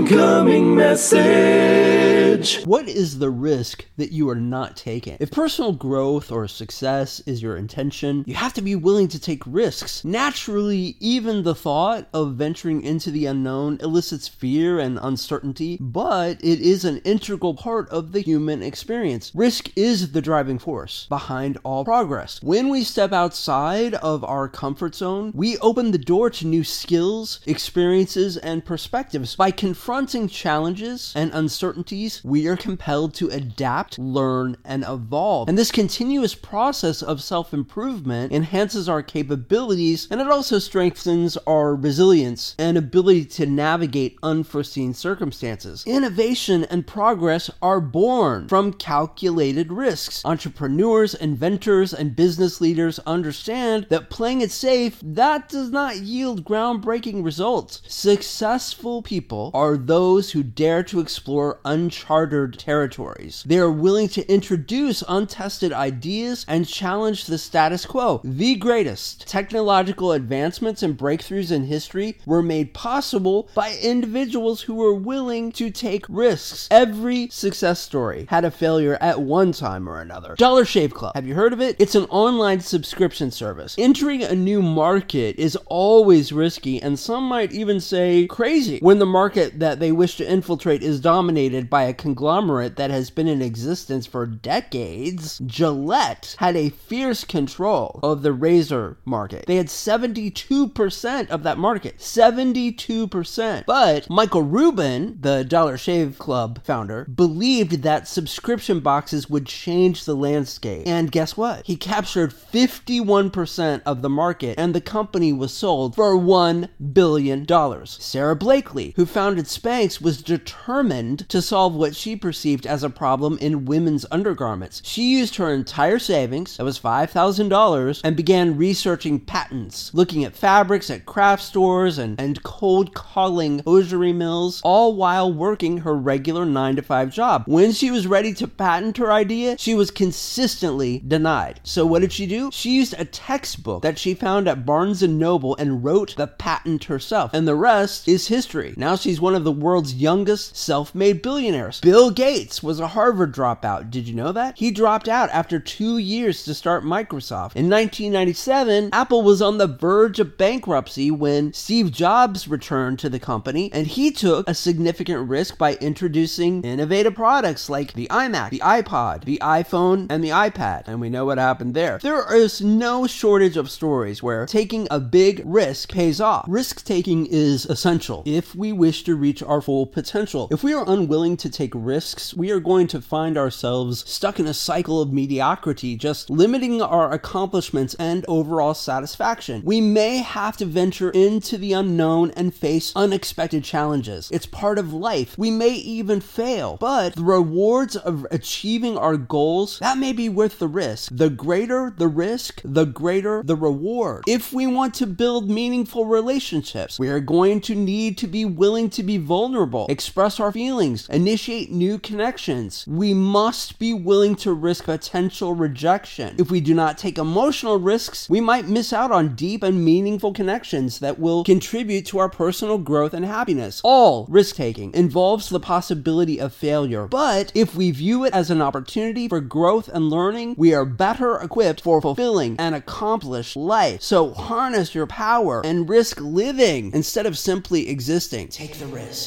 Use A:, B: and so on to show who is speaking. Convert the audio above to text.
A: Incoming message.
B: What is the risk that you are not taking? If personal growth or success is your intention, you have to be willing to take risks. Naturally, even the thought of venturing into the unknown elicits fear and uncertainty, but it is an integral part of the human experience. Risk is the driving force behind all progress. When we step outside of our comfort zone, we open the door to new skills, experiences, and perspectives. By confronting challenges and uncertainties, we are compelled to adapt, learn, and evolve. And this continuous process of self-improvement enhances our capabilities, and it also strengthens our resilience and ability to navigate unforeseen circumstances. Innovation and progress are born from calculated risks. Entrepreneurs, inventors, and business leaders understand that playing it safe, that does not yield groundbreaking results. Successful people are those who dare to explore uncharted territories. They are willing to introduce untested ideas and challenge the status quo. The greatest technological advancements and breakthroughs in history were made possible by individuals who were willing to take risks. Every success story had a failure at one time or another. Dollar Shave Club. Have you heard of it? It's an online subscription service. Entering a new market is always risky, and some might even say crazy, when the market that they wish to infiltrate is dominated by a conglomerate that has been in existence for decades. Gillette had a fierce control of the razor market. They had 72% of that market. 72%. But Michael Rubin, the Dollar Shave Club founder, believed that subscription boxes would change the landscape. And guess what? He captured 51% of the market, and the company was sold for $1 billion. Sarah Blakely, who founded Spanx, was determined to solve what she perceived as a problem in women's undergarments. She used her entire savings, that was $5,000, and began researching patents, looking at fabrics at craft stores and cold calling hosiery mills, all while working her regular 9-to-5 job. When she was ready to patent her idea, she was consistently denied. So what did she do? She used a textbook that she found at Barnes & Noble and wrote the patent herself. And the rest is history. Now she's one of the world's youngest self-made billionaires. Bill Gates was a Harvard dropout. Did you know that? He dropped out after 2 years to start Microsoft. In 1997, Apple was on the verge of bankruptcy when Steve Jobs returned to the company, and he took a significant risk by introducing innovative products like the iMac, the iPod, the iPhone, and the iPad. And we know what happened there. There is no shortage of stories where taking a big risk pays off. Risk-taking is essential if we wish to reach our full potential. If we are unwilling to take risks, we are going to find ourselves stuck in a cycle of mediocrity, just limiting our accomplishments and overall satisfaction. We may have to venture into the unknown and face unexpected challenges. It's part of life. We may even fail, but the rewards of achieving our goals, that may be worth the risk. The greater the risk, the greater the reward. If we want to build meaningful relationships, we are going to need to be willing to be vulnerable, express our feelings, initiate new connections. We must be willing to risk potential rejection. If we do not take emotional risks, we might miss out on deep and meaningful connections that will contribute to our personal growth and happiness. All risk-taking involves the possibility of failure, but if we view it as an opportunity for growth and learning, we are better equipped for fulfilling an accomplished life. So harness your power and risk living instead of simply existing. Take the risk.